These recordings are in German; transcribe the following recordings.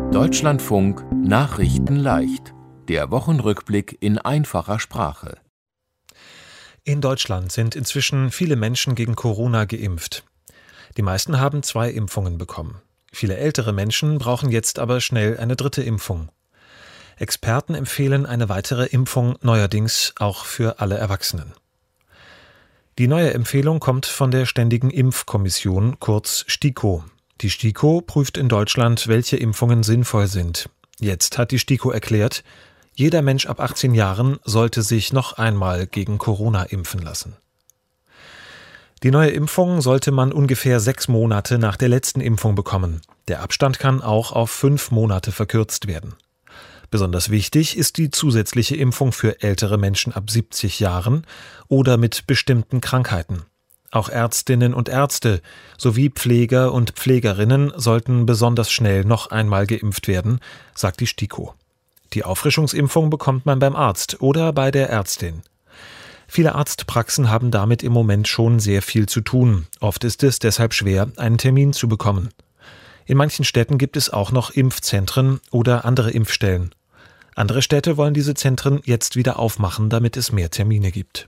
Deutschlandfunk Nachrichten leicht. Der Wochenrückblick in einfacher Sprache. In Deutschland sind inzwischen viele Menschen gegen Corona geimpft. Die meisten haben 2 Impfungen bekommen. Viele ältere Menschen brauchen jetzt aber schnell eine 3. Impfung. Experten empfehlen eine weitere Impfung neuerdings auch für alle Erwachsenen. Die neue Empfehlung kommt von der Ständigen Impfkommission, kurz STIKO. Die STIKO prüft in Deutschland, welche Impfungen sinnvoll sind. Jetzt hat die STIKO erklärt, jeder Mensch ab 18 Jahren sollte sich noch einmal gegen Corona impfen lassen. Die neue Impfung sollte man ungefähr 6 Monate nach der letzten Impfung bekommen. Der Abstand kann auch auf 5 Monate verkürzt werden. Besonders wichtig ist die zusätzliche Impfung für ältere Menschen ab 70 Jahren oder mit bestimmten Krankheiten. Auch Ärztinnen und Ärzte sowie Pfleger und Pflegerinnen sollten besonders schnell noch einmal geimpft werden, sagt die STIKO. Die Auffrischungsimpfung bekommt man beim Arzt oder bei der Ärztin. Viele Arztpraxen haben damit im Moment schon sehr viel zu tun. Oft ist es deshalb schwer, einen Termin zu bekommen. In manchen Städten gibt es auch noch Impfzentren oder andere Impfstellen. Andere Städte wollen diese Zentren jetzt wieder aufmachen, damit es mehr Termine gibt.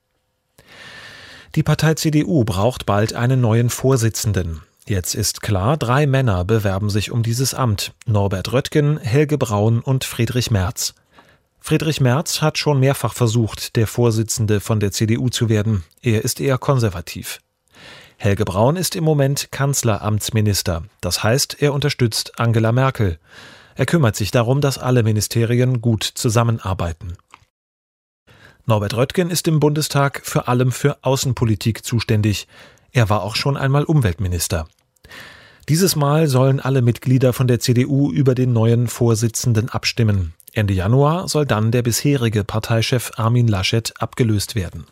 Die Partei CDU braucht bald einen neuen Vorsitzenden. Jetzt ist klar, 3 Männer bewerben sich um dieses Amt: Norbert Röttgen, Helge Braun und Friedrich Merz. Friedrich Merz hat schon mehrfach versucht, der Vorsitzende von der CDU zu werden. Er ist eher konservativ. Helge Braun ist im Moment Kanzleramtsminister. Das heißt, er unterstützt Angela Merkel. Er kümmert sich darum, dass alle Ministerien gut zusammenarbeiten. Norbert Röttgen ist im Bundestag vor allem für Außenpolitik zuständig. Er war auch schon einmal Umweltminister. Dieses Mal sollen alle Mitglieder von der CDU über den neuen Vorsitzenden abstimmen. Ende Januar soll dann der bisherige Parteichef Armin Laschet abgelöst werden.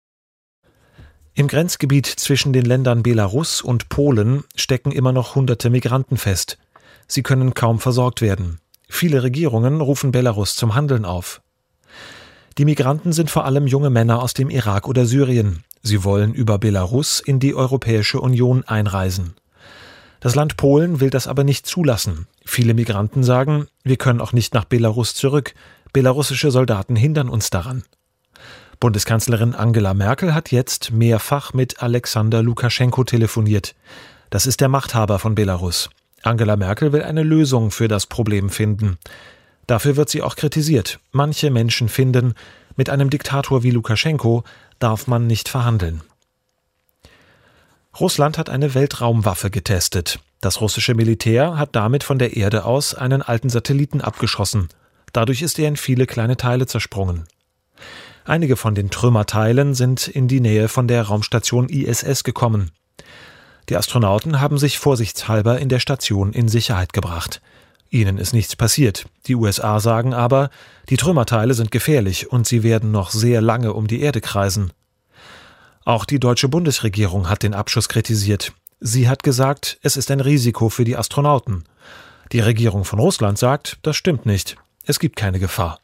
Im Grenzgebiet zwischen den Ländern Belarus und Polen stecken immer noch Hunderte Migranten fest. Sie können kaum versorgt werden. Viele Regierungen rufen Belarus zum Handeln auf. Die Migranten sind vor allem junge Männer aus dem Irak oder Syrien. Sie wollen über Belarus in die Europäische Union einreisen. Das Land Polen will das aber nicht zulassen. Viele Migranten sagen, wir können auch nicht nach Belarus zurück. Belarussische Soldaten hindern uns daran. Bundeskanzlerin Angela Merkel hat jetzt mehrfach mit Alexander Lukaschenko telefoniert. Das ist der Machthaber von Belarus. Angela Merkel will eine Lösung für das Problem finden. Dafür wird sie auch kritisiert. Manche Menschen finden, mit einem Diktator wie Lukaschenko darf man nicht verhandeln. Russland hat eine Weltraumwaffe getestet. Das russische Militär hat damit von der Erde aus einen alten Satelliten abgeschossen. Dadurch ist er in viele kleine Teile zersprungen. Einige von den Trümmerteilen sind in die Nähe von der Raumstation ISS gekommen. Die Astronauten haben sich vorsichtshalber in der Station in Sicherheit gebracht. Ihnen ist nichts passiert. Die USA sagen aber, die Trümmerteile sind gefährlich und sie werden noch sehr lange um die Erde kreisen. Auch die deutsche Bundesregierung hat den Abschuss kritisiert. Sie hat gesagt, es ist ein Risiko für die Astronauten. Die Regierung von Russland sagt, das stimmt nicht. Es gibt keine Gefahr.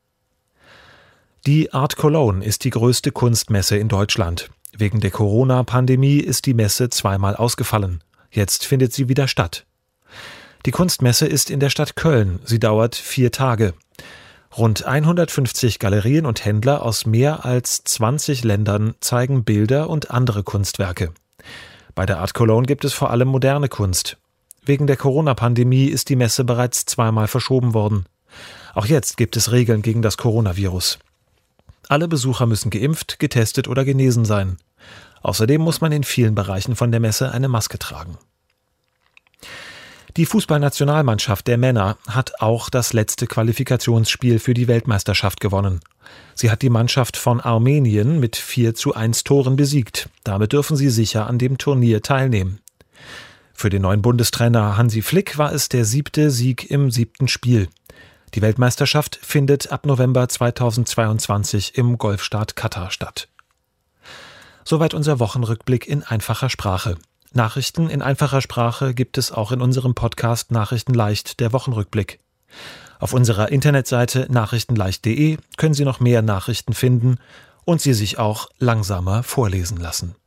Die Art Cologne ist die größte Kunstmesse in Deutschland. Wegen der Corona-Pandemie ist die Messe 2-mal ausgefallen. Jetzt findet sie wieder statt. Die Kunstmesse ist in der Stadt Köln. Sie dauert 4 Tage. Rund 150 Galerien und Händler aus mehr als 20 Ländern zeigen Bilder und andere Kunstwerke. Bei der Art Cologne gibt es vor allem moderne Kunst. Wegen der Corona-Pandemie ist die Messe bereits 2-mal verschoben worden. Auch jetzt gibt es Regeln gegen das Coronavirus. Alle Besucher müssen geimpft, getestet oder genesen sein. Außerdem muss man in vielen Bereichen von der Messe eine Maske tragen. Die Fußballnationalmannschaft der Männer hat auch das letzte Qualifikationsspiel für die Weltmeisterschaft gewonnen. Sie hat die Mannschaft von Armenien mit 4:1 Toren besiegt. Damit dürfen sie sicher an dem Turnier teilnehmen. Für den neuen Bundestrainer Hansi Flick war es der 7. Sieg im 7. Spiel. Die Weltmeisterschaft findet ab November 2022 im Golfstaat Katar statt. Soweit unser Wochenrückblick in einfacher Sprache. Nachrichten in einfacher Sprache gibt es auch in unserem Podcast Nachrichten leicht, der Wochenrückblick. Auf unserer Internetseite nachrichtenleicht.de können Sie noch mehr Nachrichten finden und sie sich auch langsamer vorlesen lassen.